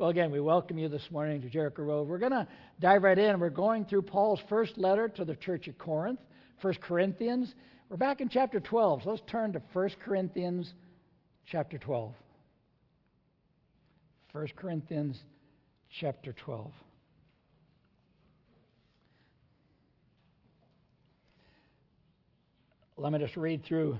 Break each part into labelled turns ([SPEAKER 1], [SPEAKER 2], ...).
[SPEAKER 1] Well, again, we welcome you this morning to Jericho Road. We're going to dive right in. We're going through Paul's first letter to the church at Corinth, 1 Corinthians. We're back in chapter 12, so let's turn to 1 Corinthians chapter 12. 1 Corinthians chapter 12. Let me just read through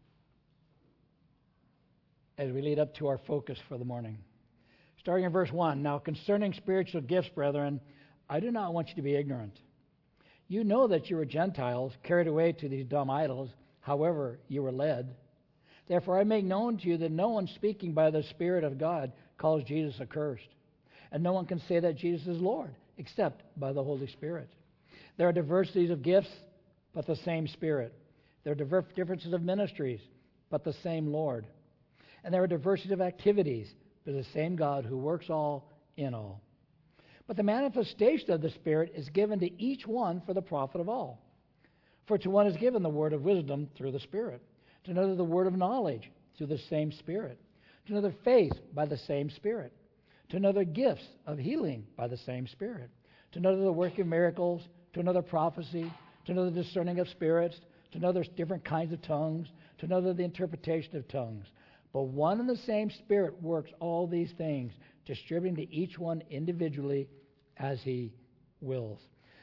[SPEAKER 1] as we lead up to our focus for the morning. Starting in verse 1, Now concerning spiritual gifts, brethren, I do not want you to be ignorant. You know that you were Gentiles, carried away to these dumb idols, however you were led. Therefore I make known to you that no one speaking by the Spirit of God calls Jesus accursed. And no one can say that Jesus is Lord, except by the Holy Spirit. There are diversities of gifts, but the same Spirit. There are differences of ministries, but the same Lord. And there are diversities of activities, but the same God who works all in all. But the manifestation of the Spirit is given to each one for the profit of all. For to one is given the word of wisdom through the Spirit, to another the word of knowledge through the same Spirit, to another faith by the same Spirit, to another gifts of healing by the same Spirit, to another the working of miracles, to another prophecy, to another discerning of spirits, to another different kinds of tongues, to another the interpretation of tongues. But one and the same Spirit works all these things, distributing to each one individually as He wills.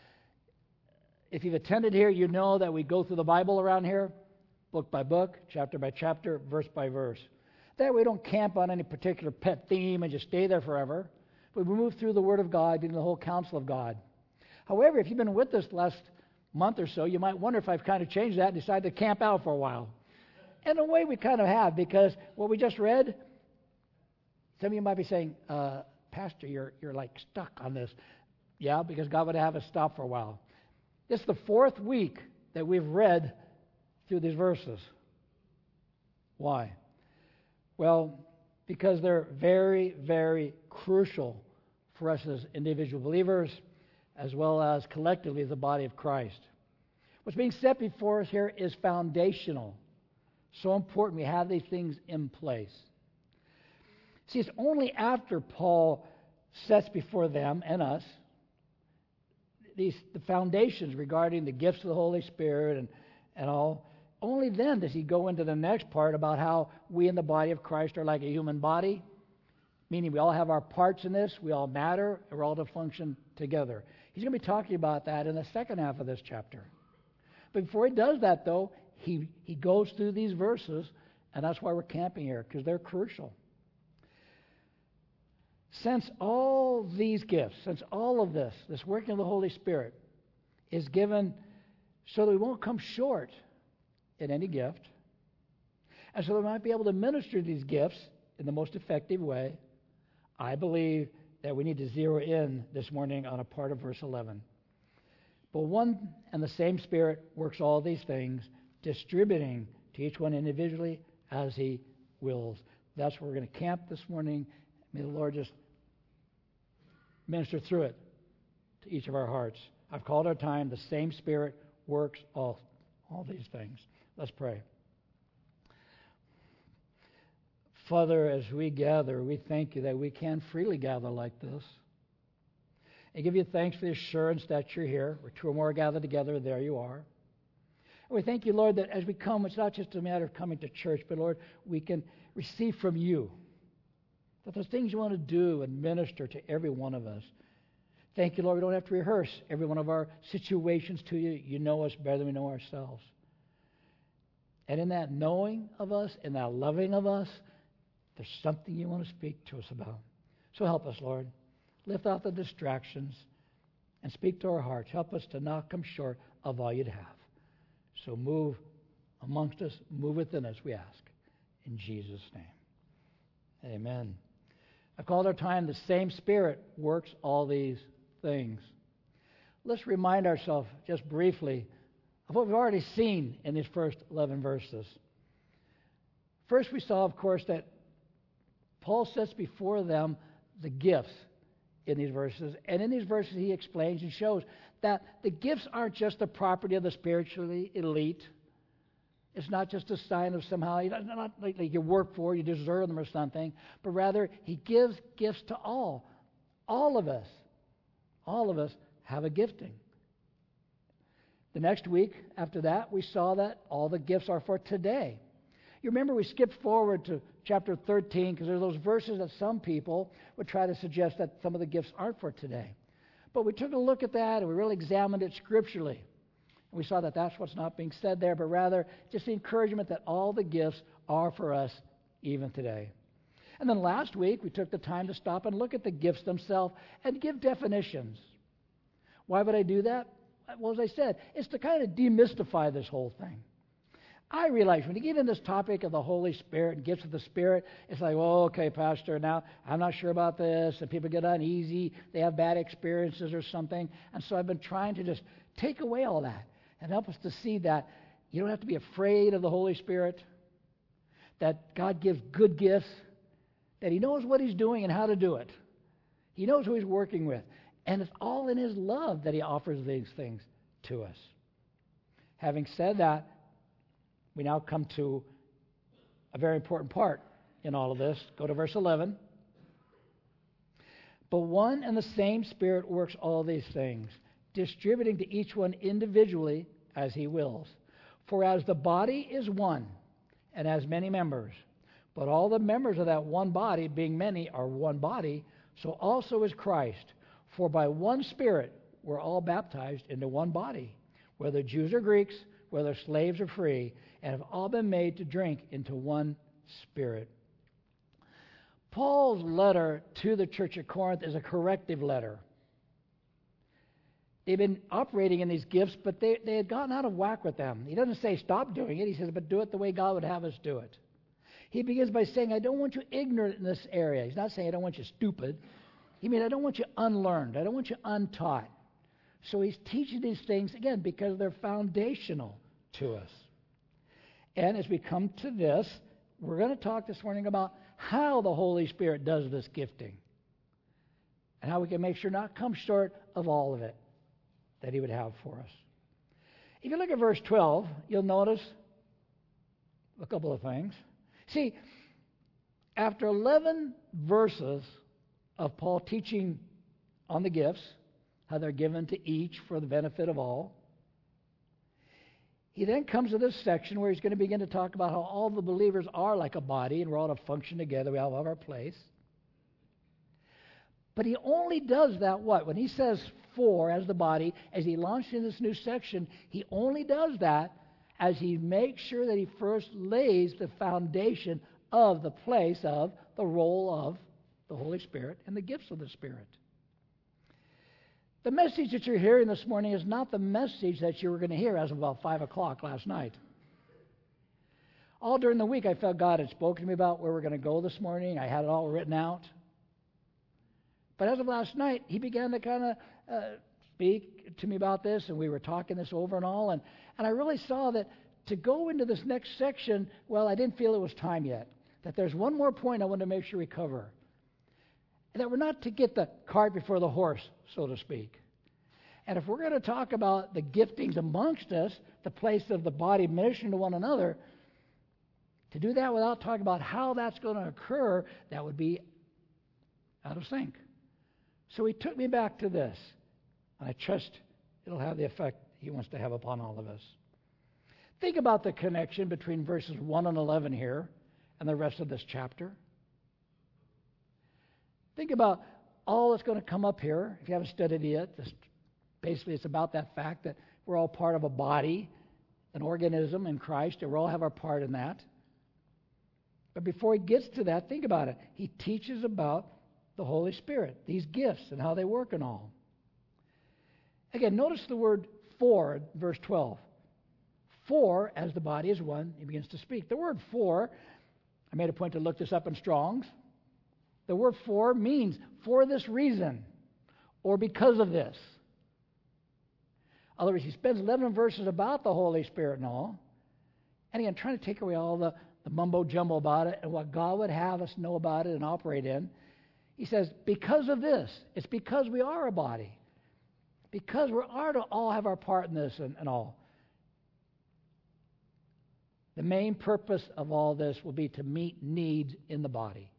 [SPEAKER 1] If you've attended here, you know that we go through the Bible around here, book by book, chapter by chapter, verse by verse. That way we don't camp on any particular pet theme and just stay there forever. But we move through the Word of God into the whole counsel of God. However, if you've been with us the last month or so, you might wonder if I've kind of changed that and decided to camp out for a while. In a way, we kind of have, because what we just read, some of you might be saying, Pastor, you're like stuck on this. Yeah, because God would have us stop for a while. This is the fourth week that we've read through these verses. Why? Well, because they're very, very crucial for us as individual believers, as well as collectively the body of Christ. What's being set before us here is foundational. So important we have these things in place. See, it's only after Paul sets before them and us the foundations regarding the gifts of the Holy Spirit and all, only then does he go into the next part about how we in the body of Christ are like a human body, meaning we all have our parts in this, we all matter, and we're all to function together. He's going to be talking about that in the second half of this chapter. But before he does that, though, he goes through these verses, and that's why we're camping here, because they're crucial. Since all these gifts, since all of this working of the Holy Spirit is given so that we won't come short in any gift, and so that we might be able to minister these gifts in the most effective way, I believe that we need to zero in this morning on a part of verse 11. But one and the same Spirit works all these things, distributing to each one individually as He wills. That's where we're going to camp this morning. May the Lord just minister through it to each of our hearts. I've called our time, the same Spirit works all these things. Let's pray. Father, as we gather, we thank you that we can freely gather like this. And give you thanks for the assurance that you're here. Where two or more are gathered together, there you are. And we thank you, Lord, that as we come, it's not just a matter of coming to church, but, Lord, we can receive from you. That those things you want to do and minister to every one of us. Thank you, Lord, we don't have to rehearse every one of our situations to you. You know us better than we know ourselves. And in that knowing of us, in that loving of us, there's something you want to speak to us about. So help us, Lord. Lift off the distractions and speak to our hearts. Help us to not come short of all you'd have. So move amongst us, move within us, we ask. In Jesus' name. Amen. I've called our time, the same Spirit works all these things. Let's remind ourselves just briefly of what we've already seen in these first 11 verses. First, we saw, of course, that Paul sets before them the gifts in these verses. And in these verses, he explains and shows that the gifts aren't just the property of the spiritually elite. It's not just a sign of somehow, not like you work for, you deserve them or something, but rather He gives gifts to all. All of us have a gifting. The next week after that, we saw that all the gifts are for today. You remember we skipped forward to chapter 13 because there's those verses that some people would try to suggest that some of the gifts aren't for today. But we took a look at that and we really examined it scripturally. And we saw that that's what's not being said there, but rather just the encouragement that all the gifts are for us even today. And then last week, we took the time to stop and look at the gifts themselves and give definitions. Why would I do that? Well, as I said, it's to kind of demystify this whole thing. I realize when you get in this topic of the Holy Spirit and gifts of the Spirit, it's like, well, okay, Pastor, now I'm not sure about this, and people get uneasy, they have bad experiences or something. And so I've been trying to just take away all that and help us to see that you don't have to be afraid of the Holy Spirit, that God gives good gifts, that He knows what He's doing and how to do it. He knows who He's working with. And it's all in His love that He offers these things to us. Having said that, we now come to a very important part in all of this. Go to verse 11. But one and the same Spirit works all these things, distributing to each one individually as He wills. For as the body is one and has many members, but all the members of that one body, being many, are one body, so also is Christ. For by one Spirit we're all baptized into one body, whether Jews or Greeks, whether slaves or free, and have all been made to drink into one Spirit. Paul's letter to the church at Corinth is a corrective letter. They've been operating in these gifts, but they had gotten out of whack with them. He doesn't say stop doing it. He says, but do it the way God would have us do it. He begins by saying, I don't want you ignorant in this area. He's not saying I don't want you stupid. He means I don't want you unlearned. I don't want you untaught. So he's teaching these things, again, because they're foundational to us. And as we come to this, we're going to talk this morning about how the Holy Spirit does this gifting and how we can make sure not come short of all of it that He would have for us. If you look at verse 12, you'll notice a couple of things. See, after 11 verses of Paul teaching on the gifts, how they're given to each for the benefit of all, he then comes to this section where he's going to begin to talk about how all the believers are like a body and we're all to function together. We all have our place. But he only does that what? When he says for as the body, as he launched in this new section, he only does that as he makes sure that he first lays the foundation of the place of the role of the Holy Spirit and the gifts of the Spirit. The message that you're hearing this morning is not the message that you were going to hear as of about 5 o'clock last night. All during the week, I felt God had spoken to me about where we're going to go this morning. I had it all written out. But as of last night, He began to kind of speak to me about this, and we were talking this over and all. And I really saw that to go into this next section, well, I didn't feel it was time yet. That there's one more point I want to make sure we cover. That we're not to get the cart before the horse, so to speak. And if we're going to talk about the giftings amongst us, the place of the body ministering to one another, to do that without talking about how that's going to occur, that would be out of sync. So He took me back to this. And I trust it'll have the effect He wants to have upon all of us. Think about the connection between verses 1 and 11 here and the rest of this chapter. Think about all that's going to come up here. If you haven't studied it yet, basically it's about that fact that we're all part of a body, an organism in Christ, and we all have our part in that. But before he gets to that, think about it. He teaches about the Holy Spirit, these gifts and how they work and all. Again, notice the word for, verse 12. For, as the body is one, he begins to speak. The word for, I made a point to look this up in Strong's. The word for means for this reason or because of this. In other words, he spends 11 verses about the Holy Spirit and all. And again, trying to take away all the mumbo-jumbo about it and what God would have us know about it and operate in. He says, because of this. It's because we are a body. Because we are to all have our part in this and all. The main purpose of all this will be to meet needs in the body.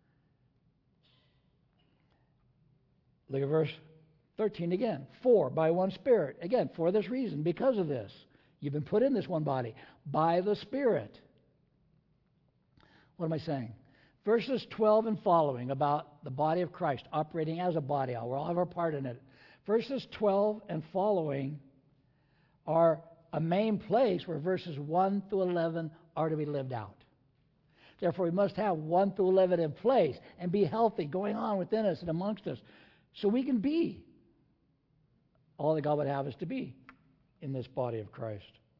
[SPEAKER 1] Look at verse 13 again. For, by one Spirit. Again, for this reason, because of this. You've been put in this one body. By the Spirit. What am I saying? Verses 12 and following about the body of Christ operating as a body. We all have our part in it. Verses 12 and following are a main place where verses 1 through 11 are to be lived out. Therefore, we must have 1 through 11 in place and be healthy, going on within us and amongst us, so we can be all that God would have us to be in this body of Christ.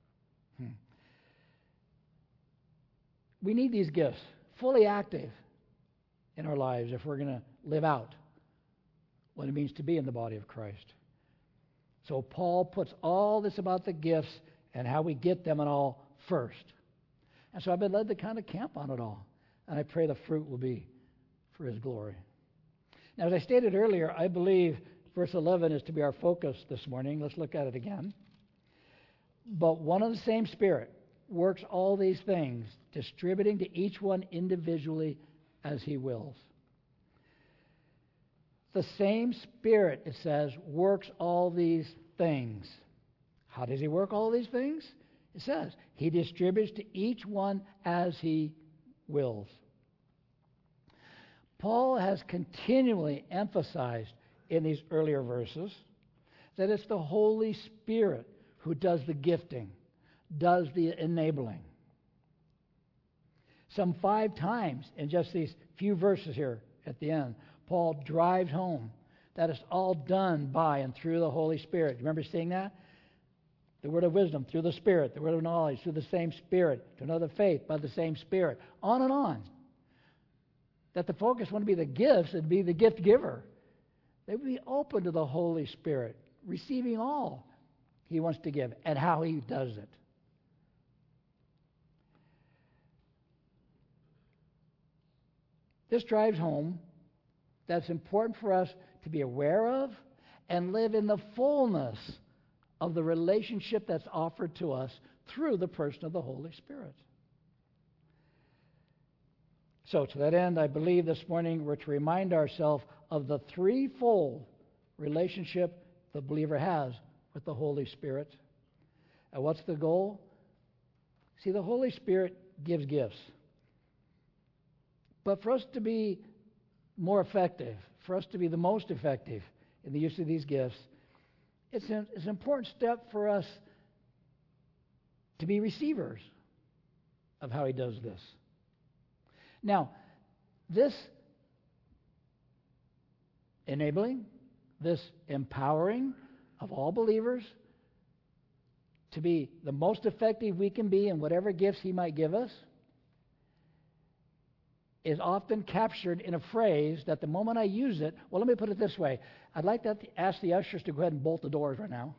[SPEAKER 1] We need these gifts fully active in our lives if we're going to live out what it means to be in the body of Christ. So Paul puts all this about the gifts and how we get them and all first. And so I've been led to kind of camp on it all. And I pray the fruit will be for his glory. Now, as I stated earlier, I believe verse 11 is to be our focus this morning. Let's look at it again. But one and the same Spirit works all these things, distributing to each one individually as he wills. The same Spirit, it says, works all these things. How does he work all these things? It says, he distributes to each one as he wills. Paul has continually emphasized in these earlier verses that it's the Holy Spirit who does the gifting, does the enabling. Some 5 times in just these few verses here at the end, Paul drives home that it's all done by and through the Holy Spirit. Remember seeing that? The word of wisdom through the Spirit, the word of knowledge through the same Spirit, to another faith by the same Spirit, on and on. That the focus wouldn't be the gifts, it'd be the gift giver. They would be open to the Holy Spirit, receiving all he wants to give and how he does it. This drives home that's important for us to be aware of and live in the fullness of the relationship that's offered to us through the person of the Holy Spirit. So to that end, I believe this morning we're to remind ourselves of the threefold relationship the believer has with the Holy Spirit. And what's the goal? See, the Holy Spirit gives gifts. But for us to be more effective, for us to be the most effective in the use of these gifts, it's an important step for us to be receivers of how he does this. Now, this enabling, this empowering of all believers to be the most effective we can be in whatever gifts he might give us is often captured in a phrase that the moment I use it, well, let me put it this way. I'd like to ask the ushers to go ahead and bolt the doors right now.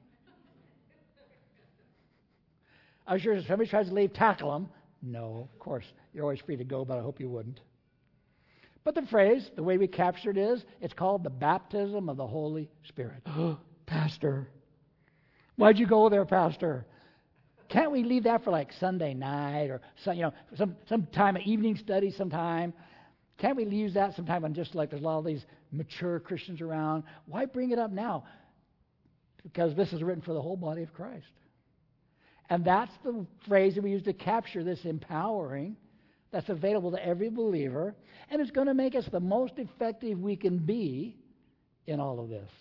[SPEAKER 1] Ushers, if somebody tries to leave, tackle them. No, of course, you're always free to go, but I hope you wouldn't. But the phrase, the way we capture it is, it's called the baptism of the Holy Spirit. Pastor, why'd you go there, Pastor? Can't we leave that for like Sunday night or some time, evening study sometime? Can't we use that sometime when just like there's a lot of these mature Christians around? Why bring it up now? Because this is written for the whole body of Christ. And that's the phrase that we use to capture this empowering that's available to every believer, and it's going to make us the most effective we can be in all of this.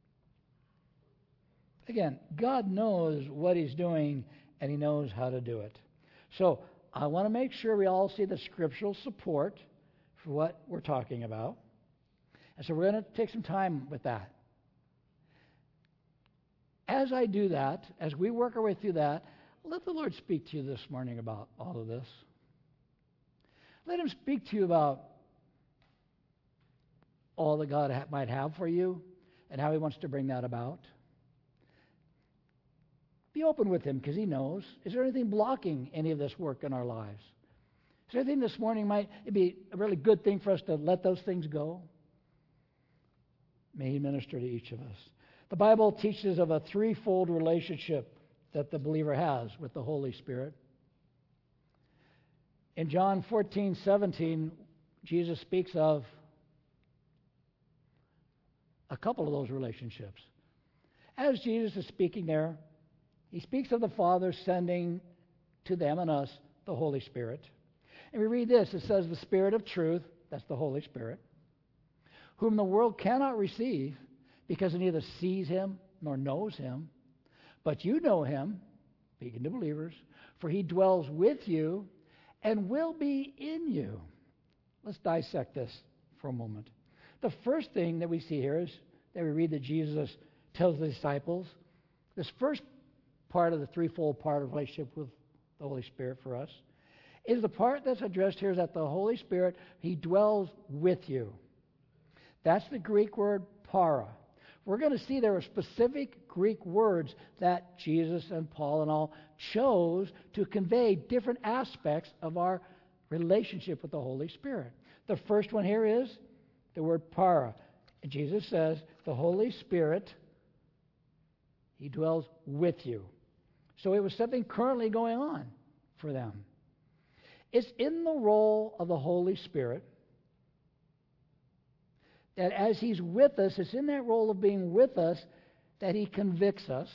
[SPEAKER 1] Again, God knows what he's doing, and he knows how to do it. So I want to make sure we all see the scriptural support for what we're talking about. And so we're going to take some time with that. As I do that, as we work our way through that, let the Lord speak to you this morning about all of this. Let him speak to you about all that God might have for you and how he wants to bring that about. Be open with him because he knows. Is there anything blocking any of this work in our lives? Is there anything this morning might it be a really good thing for us to let those things go? May he minister to each of us. The Bible teaches of a threefold relationship that the believer has with the Holy Spirit. In John 14:17, Jesus speaks of a couple of those relationships. As Jesus is speaking there, he speaks of the Father sending to them and us the Holy Spirit. And we read this. It says, the Spirit of truth, that's the Holy Spirit, whom the world cannot receive because it neither sees him nor knows him. But you know him, speaking to believers, for he dwells with you and will be in you. Let's dissect this for a moment. The first thing that we see here is that we read that Jesus tells the disciples, this first part of the threefold part of relationship with the Holy Spirit for us, is the part that's addressed here is that the Holy Spirit, he dwells with you. That's the Greek word para. We're going to see there are specific Greek words that Jesus and Paul and all chose to convey different aspects of our relationship with the Holy Spirit. The first one here is the word para. And Jesus says, the Holy Spirit, he dwells with you. So it was something currently going on for them. It's in the role of the Holy Spirit that as he's with us, it's in that role of being with us that he convicts us.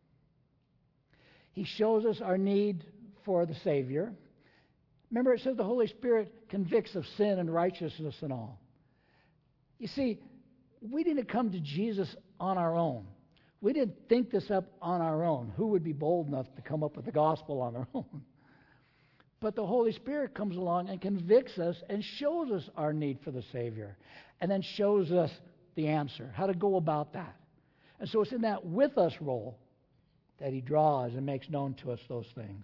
[SPEAKER 1] He shows us our need for the Savior. Remember, it says the Holy Spirit convicts of sin and righteousness and all. You see, we didn't come to Jesus on our own. We didn't think this up on our own. Who would be bold enough to come up with the gospel on their own? But the Holy Spirit comes along and convicts us and shows us our need for the Savior. And then shows us the answer, how to go about that. And so it's in that with us role that he draws and makes known to us those things.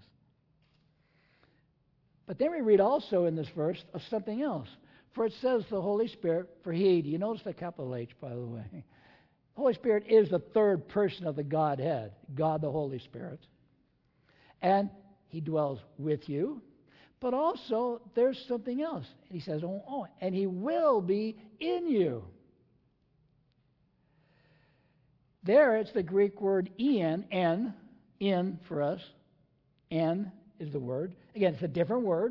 [SPEAKER 1] But then we read also in this verse of something else. For it says the Holy Spirit, for he, do you notice the capital H, by the way? The Holy Spirit is the third person of the Godhead, God the Holy Spirit. And he dwells with you. But also, there's something else. He says, and he will be in you. There, it's the Greek word en, in for us. En is the word. Again, it's a different word.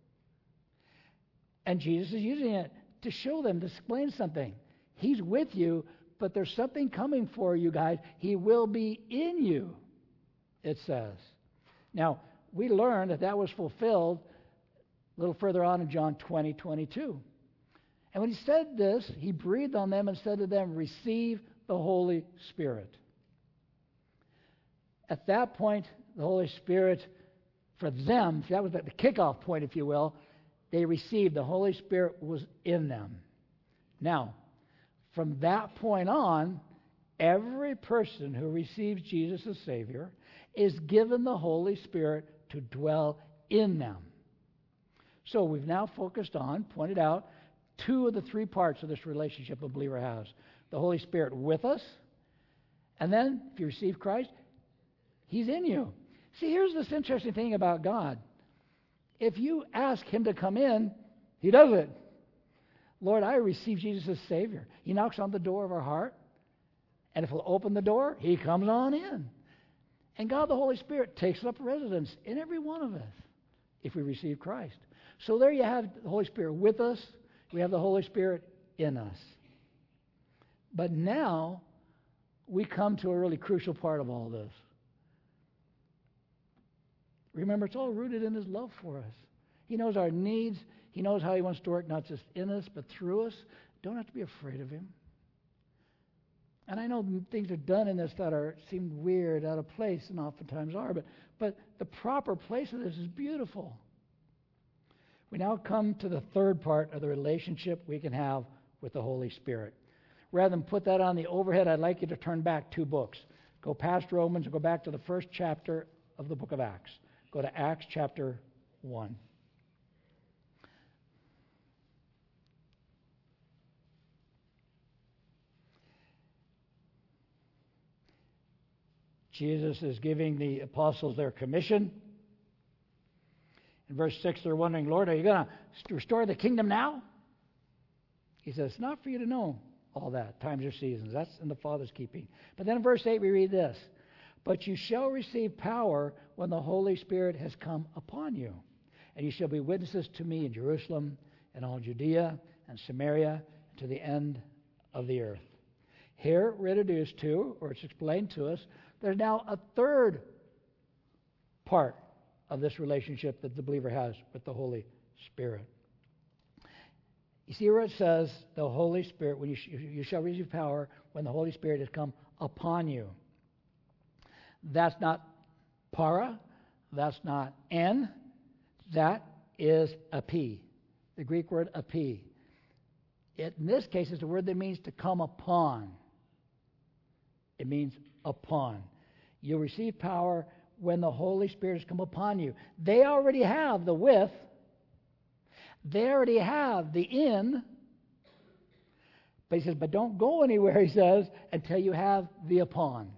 [SPEAKER 1] And Jesus is using it to show them, to explain something. He's with you, but there's something coming for you guys. He will be in you, it says. Now, we learned that was fulfilled a little further on in John 20:22. And when he said this, he breathed on them and said to them, receive the Holy Spirit. At that point, the Holy Spirit, for them, that was the kickoff point, if you will, they received. The Holy Spirit was in them. Now, from that point on, every person who receives Jesus as Savior is given the Holy Spirit to dwell in them. So we've now focused on, pointed out, two of the three parts of this relationship a believer has. The Holy Spirit with us, and then, if you receive Christ, he's in you. See, here's this interesting thing about God. If you ask him to come in, he does it. Lord, I receive Jesus as Savior. He knocks on the door of our heart, and if we'll open the door, he comes on in. And God the Holy Spirit takes up residence in every one of us if we receive Christ. So there you have the Holy Spirit with us. We have the Holy Spirit in us. But now we come to a really crucial part of all this. Remember, it's all rooted in his love for us. He knows our needs. He knows how he wants to work not just in us, but through us. Don't have to be afraid of him. And I know things are done in this that seem weird, out of place, and oftentimes are, but the proper place of this is beautiful. We now come to the third part of the relationship we can have with the Holy Spirit. Rather than put that on the overhead, I'd like you to turn back 2 books. Go past Romans and go back to the first chapter of the book of Acts. Go to Acts chapter 1. Jesus is giving the apostles their commission. In verse 6, they're wondering, Lord, are you going to restore the kingdom now? He says, it's not for you to know all that, times or seasons. That's in the Father's keeping. But then in verse 8, we read this. But you shall receive power when the Holy Spirit has come upon you. And you shall be witnesses to me in Jerusalem and all Judea and Samaria and to the end of the earth. Here we're introduced to, or it's explained to us, there's now a third part of this relationship that the believer has with the Holy Spirit. You see where it says the Holy Spirit, when you shall receive power when the Holy Spirit has come upon you. That's not para, that's not en, that is epi, the Greek word epi. In this case, it's a word that means to come upon. It means upon. You'll receive power when the Holy Spirit has come upon you. They already have the with. They already have the in. But he says, but don't go anywhere, he says, until you have the upon.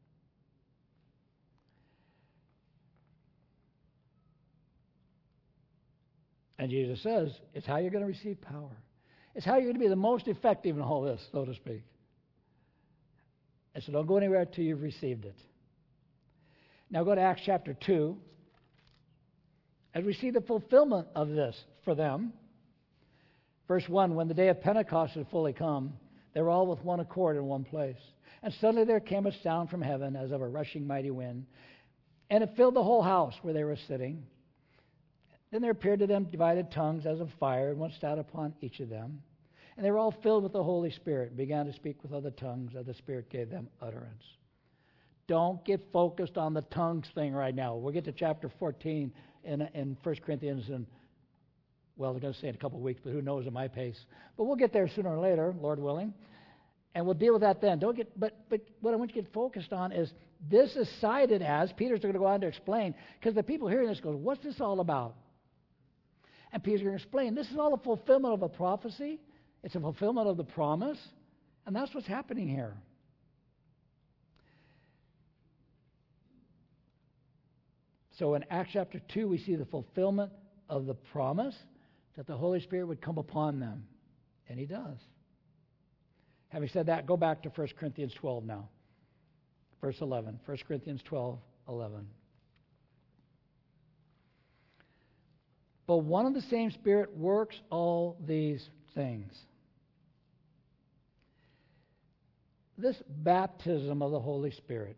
[SPEAKER 1] And Jesus says, it's how you're going to receive power. It's how you're going to be the most effective in all this, so to speak. And so don't go anywhere until you've received it. Now go to Acts chapter 2. As we see the fulfillment of this for them. Verse 1, when the day of Pentecost had fully come, they were all with one accord in one place. And suddenly there came a sound from heaven as of a rushing mighty wind, and it filled the whole house where they were sitting. Then there appeared to them divided tongues as of fire, and one sat upon each of them. And they were all filled with the Holy Spirit, and began to speak with other tongues as the Spirit gave them utterance. Don't get focused on the tongues thing right now. We'll get to chapter 14 in 1 Corinthians, and well, I'm going to say in a couple of weeks, but who knows at my pace. But we'll get there sooner or later, Lord willing, and we'll deal with that then. But what I want you to get focused on is this is cited as, Peter's going to go on to explain, because the people hearing this go, what's this all about? And Peter's going to explain, this is all a fulfillment of a prophecy. It's a fulfillment of the promise, and that's what's happening here. So in Acts chapter 2, we see the fulfillment of the promise that the Holy Spirit would come upon them. And he does. Having said that, go back to 1 Corinthians 12 now. Verse 11. 1 Corinthians 12, 11. But one and the same Spirit works all these things. This baptism of the Holy Spirit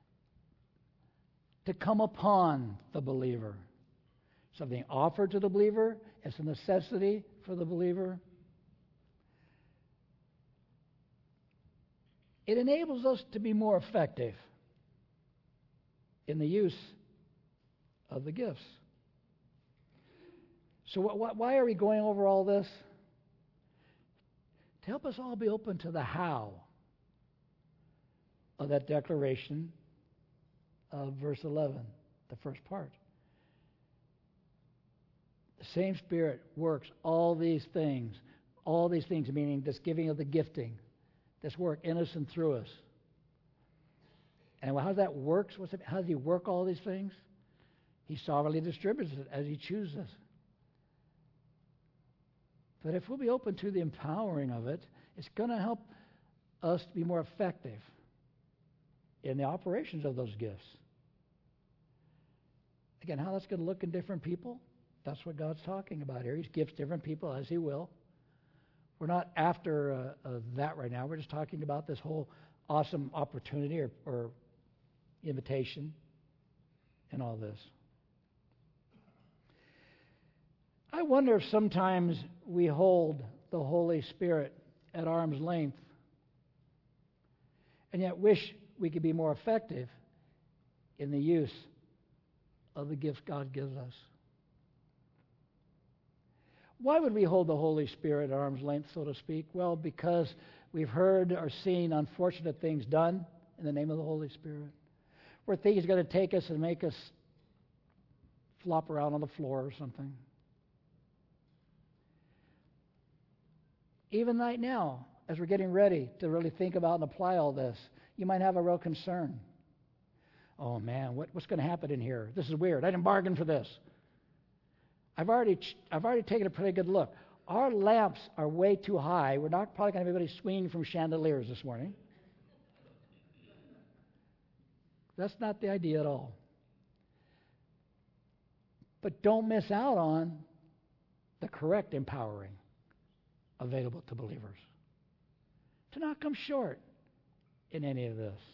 [SPEAKER 1] to come upon the believer. Something offered to the believer. It's a necessity for the believer. It enables us to be more effective in the use of the gifts. So why are we going over all this? To help us all be open to the how of that declaration of verse 11, the first part. The same Spirit works all these things meaning this giving of the gifting, this work in us and through us. And how that works, how does he work all these things? He sovereignly distributes it as he chooses. But if we'll be open to the empowering of it, it's going to help us to be more effective in the operations of those gifts. Again, how that's going to look in different people, that's what God's talking about here. He gives different people as he will. We're not after that right now. We're just talking about this whole awesome opportunity or invitation in all this. I wonder if sometimes we hold the Holy Spirit at arm's length and yet wish we could be more effective in the use of the gifts God gives us. Why would we hold the Holy Spirit at arm's length, so to speak? Well, because we've heard or seen unfortunate things done in the name of the Holy Spirit. Where things are going to take us and make us flop around on the floor or something. Even right now, as we're getting ready to really think about and apply all this, you might have a real concern. Oh man, what's going to happen in here? This is weird. I didn't bargain for this. I've already taken a pretty good look. Our lamps are way too high. We're not probably going to have anybody swinging from chandeliers this morning. That's not the idea at all. But don't miss out on the correct empowering available to believers. To not come short in any of this.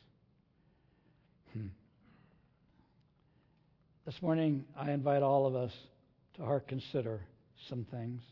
[SPEAKER 1] This morning, I invite all of us to consider some things.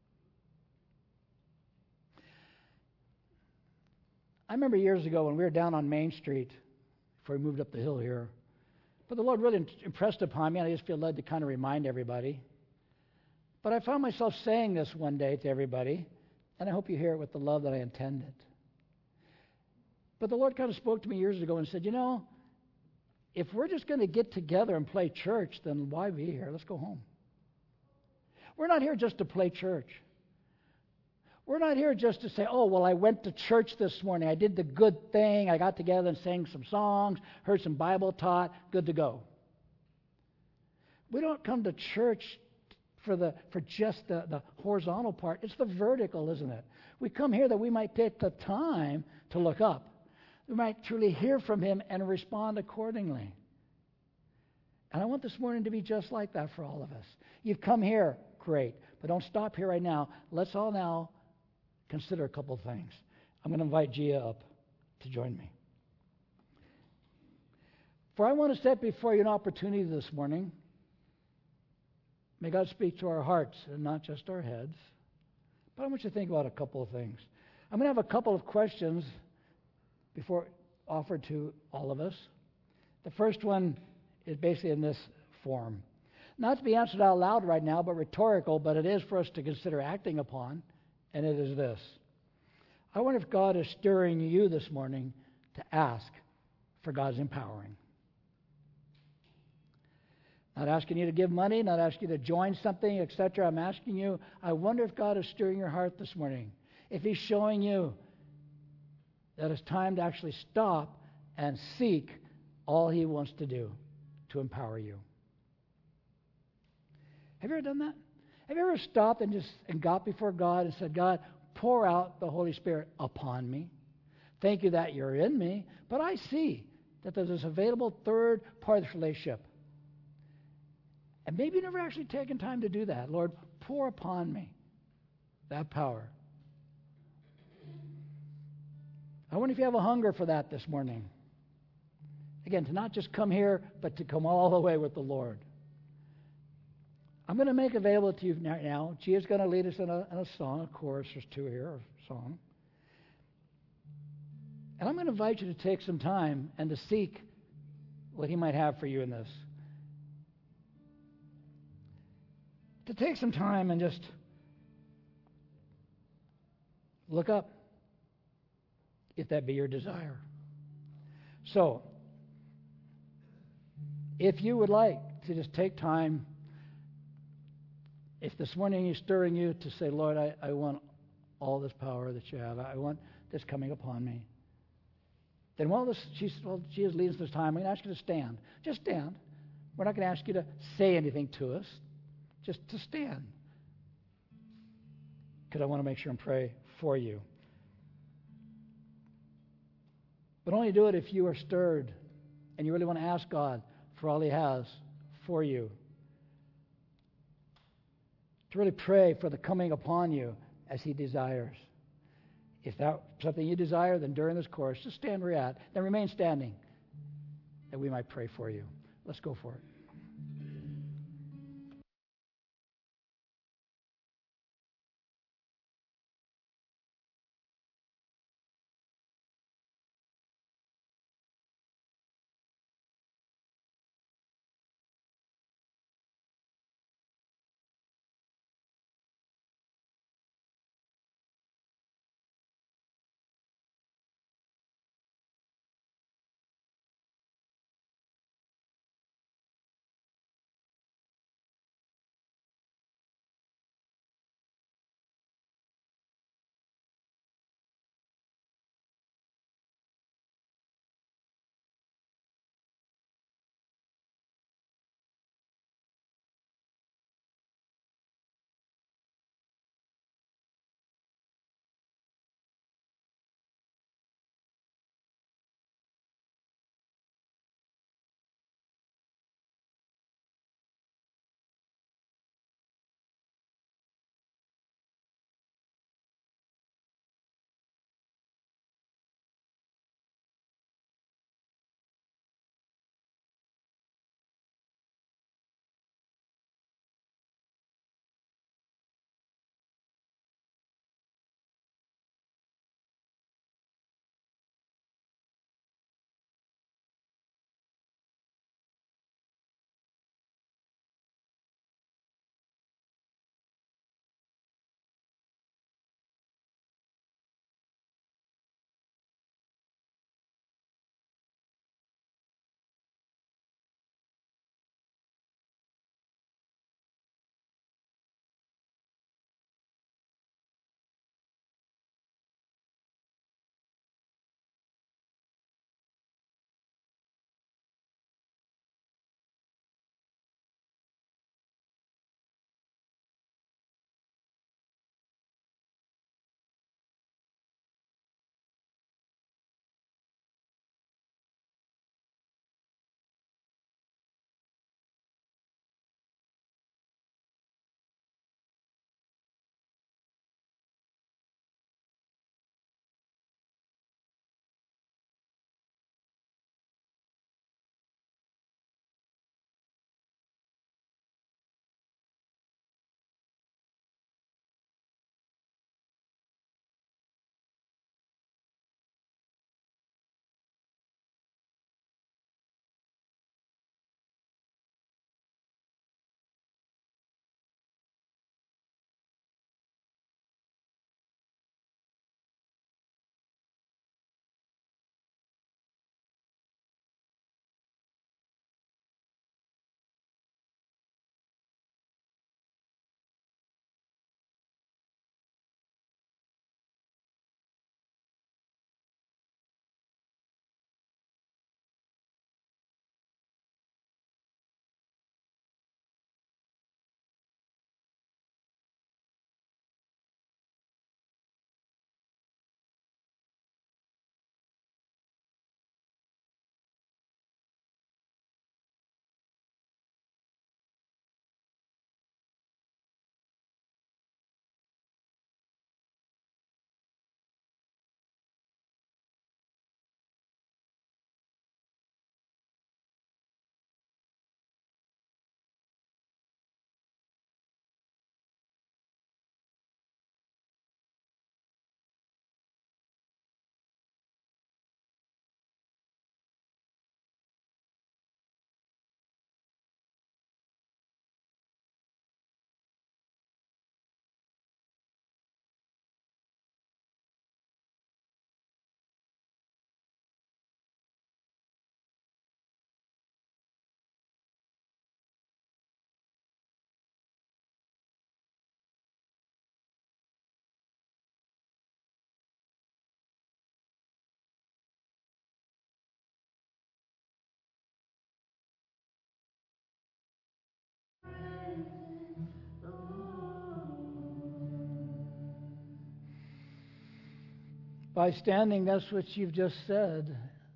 [SPEAKER 1] I remember years ago when we were down on Main Street, before we moved up the hill here, but the Lord really impressed upon me, and I just feel led to kind of remind everybody. But I found myself saying this one day to everybody, and I hope you hear it with the love that I intended. But the Lord kind of spoke to me years ago and said, if we're just going to get together and play church, then why be here? Let's go home. We're not here just to play church. We're not here just to say, oh, well, I went to church this morning. I did the good thing. I got together and sang some songs, heard some Bible taught, good to go. We don't come to church for just the horizontal part. It's the vertical, isn't it? We come here that we might take the time to look up. We might truly hear from Him and respond accordingly. And I want this morning to be just like that for all of us. You've come here, great. But don't stop here right now. Let's all now consider a couple things. I'm going to invite Gia up to join me. For I want to set before you an opportunity this morning. May God speak to our hearts and not just our heads. But I want you to think about a couple of things. I'm going to have a couple of questions before offered to all of us. The first one is basically in this form. Not to be answered out loud right now, but rhetorical, but it is for us to consider acting upon, and it is this. I wonder if God is stirring you this morning to ask for God's empowering. Not asking you to give money, not asking you to join something, etc. I'm asking you, I wonder if God is stirring your heart this morning. If He's showing you that it's time to actually stop and seek all He wants to do to empower you. Have you ever done that? Have you ever stopped and got before God and said, God, pour out the Holy Spirit upon me. Thank you that you're in me, but I see that there's this available third part of this relationship. And maybe you've never actually taken time to do that. Lord, pour upon me that power. I wonder if you have a hunger for that this morning. Again, to not just come here, but to come all the way with the Lord. I'm going to make available to you now. Gia's going to lead us in a song, a chorus. There's two here, a song. And I'm going to invite you to take some time and to seek what He might have for you in this. To take some time and just look up, if that be your desire. So, if you would like to just take time, if this morning He's stirring you to say, Lord, I want all this power that you have. I want this coming upon me. Then while she is leading us this time, I'm going to ask you to stand. Just stand. We're not going to ask you to say anything to us. Just to stand. Because I want to make sure and pray for you. But only do it if you are stirred and you really want to ask God for all He has for you. To really pray for the coming upon you as He desires. If that's something you desire, then during this course, just stand where you're at. Then remain standing that we might pray for you. Let's go for it. By standing, that's what you've just said.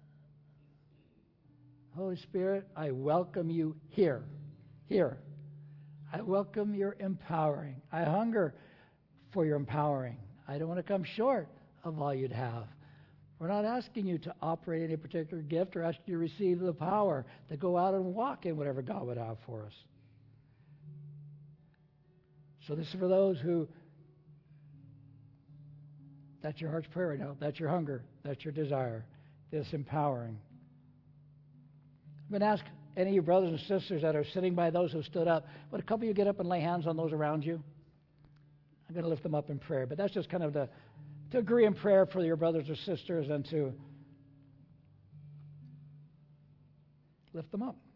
[SPEAKER 1] Holy Spirit, I welcome you here. Here. I welcome your empowering. I hunger for your empowering. I don't want to come short of all you'd have. We're not asking you to operate any particular gift or asking you to receive the power to go out and walk in whatever God would have for us. So this is for those who, that's your heart's prayer right now. That's your hunger. That's your desire. This empowering. I'm going to ask any of you brothers and sisters that are sitting by those who stood up, would a couple of you get up and lay hands on those around you? I'm going to lift them up in prayer. But that's just kind of to agree in prayer for your brothers or sisters and to lift them up.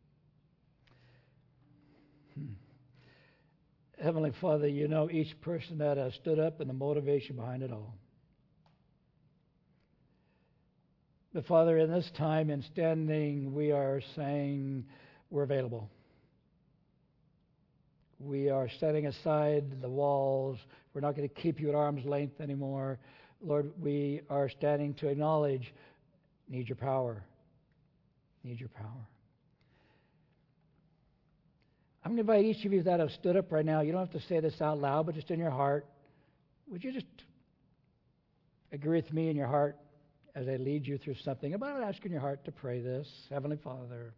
[SPEAKER 1] Heavenly Father, you know each person that has stood up and the motivation behind it all. But Father, in this time in standing, we are saying we're available. We are setting aside the walls. We're not going to keep you at arm's length anymore. Lord, we are standing to acknowledge, need your power. Need your power. I'm going to invite each of you that have stood up right now. You don't have to say this out loud, but just in your heart. Would you just agree with me in your heart as I lead you through something? But I would ask in your heart to pray this. Heavenly Father,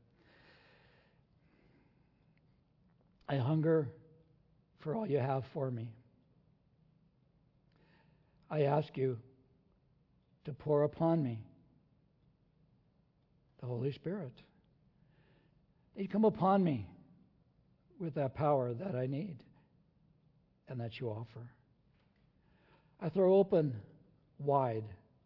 [SPEAKER 1] I hunger for all you have for me. I ask you to pour upon me the Holy Spirit. That you come upon me with that power that I need and that you offer. I throw open wide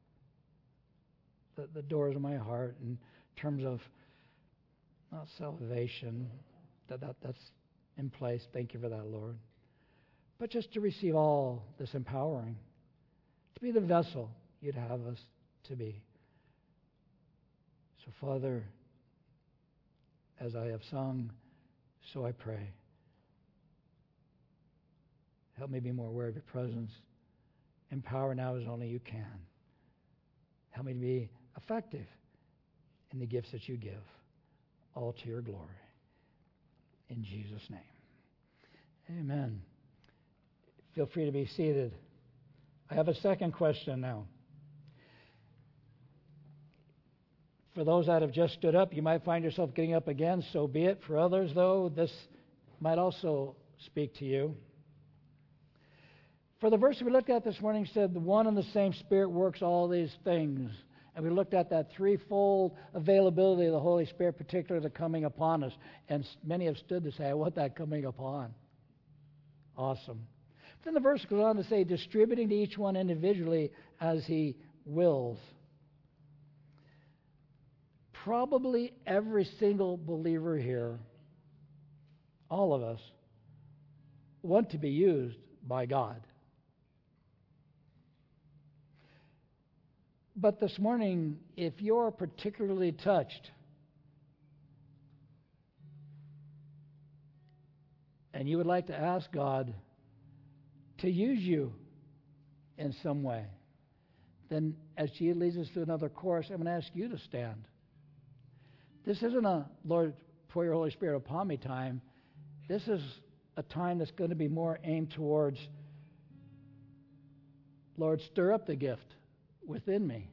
[SPEAKER 1] the doors of my heart in terms of not salvation, that's in place. Thank you for that, Lord. But just to receive all this empowering, to be the vessel you'd have us to be. So, Father, as I have sung, so I pray. Help me be more aware of your presence. Empower now as only you can. Help me to be effective in the gifts that you give, all to your glory. In Jesus' name. Amen. Feel free to be seated. I have a second question now. For those that have just stood up, you might find yourself getting up again, so be it. For others, though, this might also speak to you. For the verse we looked at this morning said, the one and the same Spirit works all these things. And we looked at that threefold availability of the Holy Spirit, particularly the coming upon us. And many have stood to say, I want that coming upon. Awesome. But then the verse goes on to say, distributing to each one individually as he wills. Probably every single believer here, all of us, want to be used by God. But this morning, if you're particularly touched and you would like to ask God to use you in some way, then as she leads us to another course, I'm going to ask you to stand. This isn't a Lord, pour your Holy Spirit upon me time. This is a time that's going to be more aimed towards, Lord, stir up the gift within me.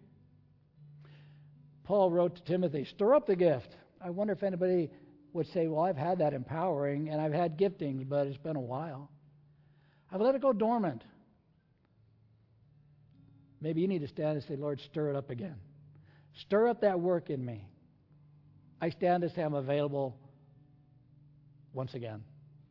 [SPEAKER 1] Paul wrote to Timothy, stir up the gift. I wonder if anybody would say, well, I've had that empowering and I've had giftings, but it's been a while. I've let it go dormant. Maybe you need to stand and say, Lord, stir it up again. Stir up that work in me. I stand to say I'm available once again.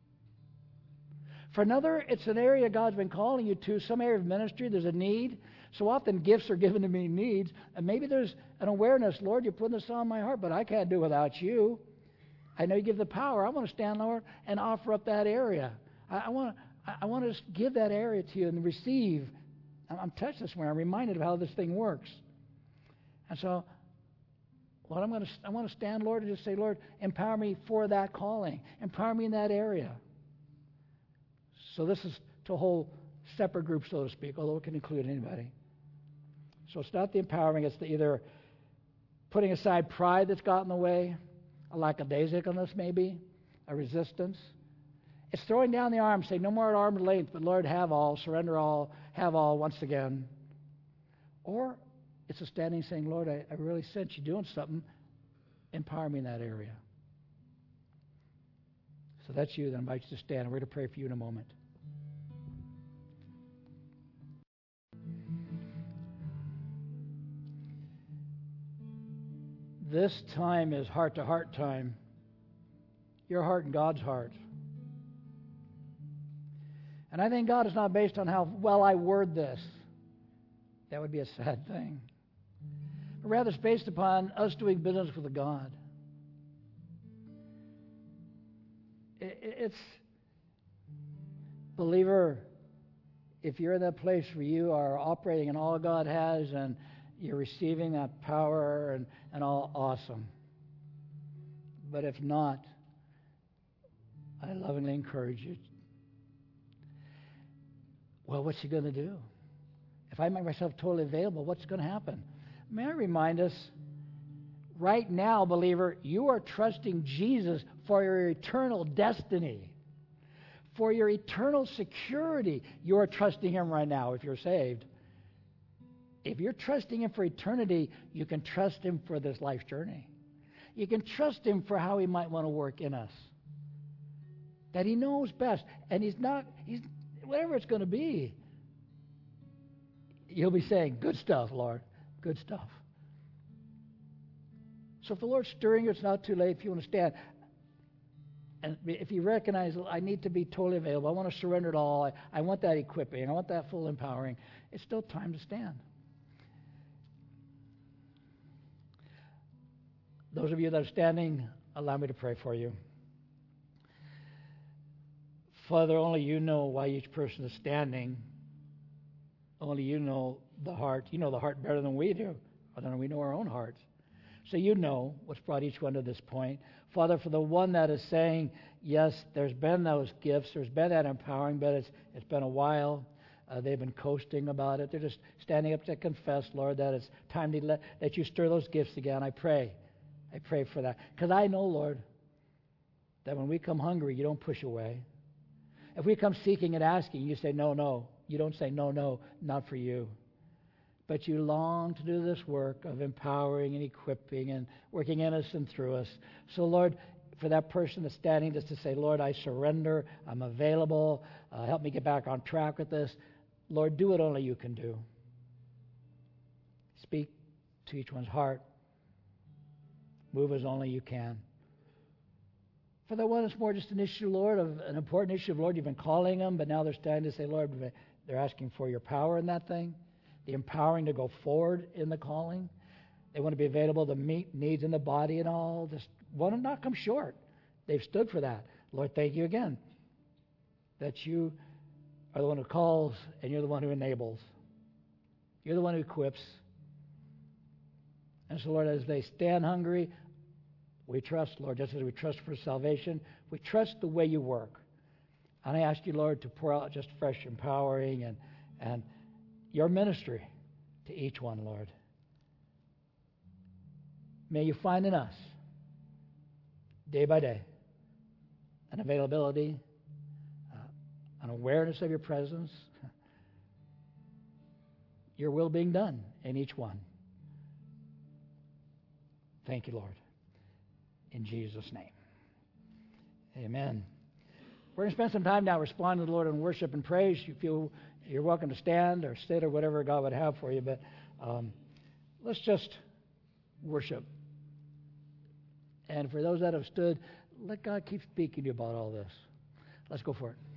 [SPEAKER 1] For another, it's an area God's been calling you to, some area of ministry, there's a need. So often gifts are given to me needs, and maybe there's an awareness, Lord, you're putting this on my heart, but I can't do it without you. I know you give the power. I want to stand, Lord, and offer up that area. I want to give that area to you and receive. I'm touched this morning. I'm reminded of how this thing works. And so, Lord, I want to stand, Lord, and just say, Lord, empower me for that calling. Empower me in that area. So this is to a whole separate group, so to speak, although it can include anybody. So it's not the empowering, it's the either putting aside pride that's got in the way, a lackadaisicalness maybe, a resistance. It's throwing down the arms, saying, no more at arm's length, but Lord, have all, surrender all, have all once again. Or it's a standing saying, Lord, I really sense you doing something. Empower me in that area. So that's you. Then I invite you to stand. We're going to pray for you in a moment. This time is heart-to-heart time. Your heart and God's heart. And I think God is not based on how well I word this. That would be a sad thing. But rather, it's based upon us doing business with a God. It's, believer, if you're in that place where you are operating in all God has and you're receiving that power and all, awesome. But if not, I lovingly encourage you. Well, what's he going to do? If I make myself totally available, what's going to happen? May I remind us, right now, believer, you are trusting Jesus for your eternal destiny, for your eternal security. You are trusting him right now if you're saved. If you're trusting him for eternity, you can trust him for this life journey. You can trust him for how he might want to work in us. That he knows best. And he's whatever it's going to be, he'll be saying, good stuff, Lord, good stuff. So if the Lord's stirring you, it's not too late if you want to stand. And if you recognize, I need to be totally available, I want to surrender it all, I want that equipping, I want that full empowering, it's still time to stand. Those of you that are standing, allow me to pray for you. Father, only you know why each person is standing. Only you know the heart. You know the heart better than we do, other than we know our own hearts. So you know what's brought each one to this point. Father, for the one that is saying, yes, there's been those gifts, there's been that empowering, but it's been a while. They've been coasting about it. They're just standing up to confess, Lord, that it's time to that you stir those gifts again. I pray for that. Because I know, Lord, that when we come hungry, you don't push away. If we come seeking and asking, you say, no, no. You don't say, no, no, not for you. But you long to do this work of empowering and equipping and working in us and through us. So, Lord, for that person that's standing, just to say, Lord, I surrender. I'm available. Help me get back on track with this. Lord, do what only you can do. Speak to each one's heart. Move as only you can. For that one, it's more just an issue, Lord, of an important issue of, Lord, you've been calling them, but now they're standing to say, Lord, they're asking for your power in that thing, the empowering to go forward in the calling. They want to be available to meet needs in the body and all. Just want to not come short. They've stood for that. Lord, thank you again that you are the one who calls and you're the one who enables. You're the one who equips. And so, Lord, as they stand hungry, we trust, Lord, just as we trust for salvation, we trust the way you work. And I ask you, Lord, to pour out just fresh empowering and your ministry to each one, Lord. May you find in us, day by day, an availability, an awareness of your presence, your will being done in each one. Thank you, Lord. In Jesus' name. Amen. We're going to spend some time now responding to the Lord in worship and praise. You feel you're welcome to stand or sit or whatever God would have for you, but let's just worship. And for those that have stood, let God keep speaking to you about all this. Let's go for it.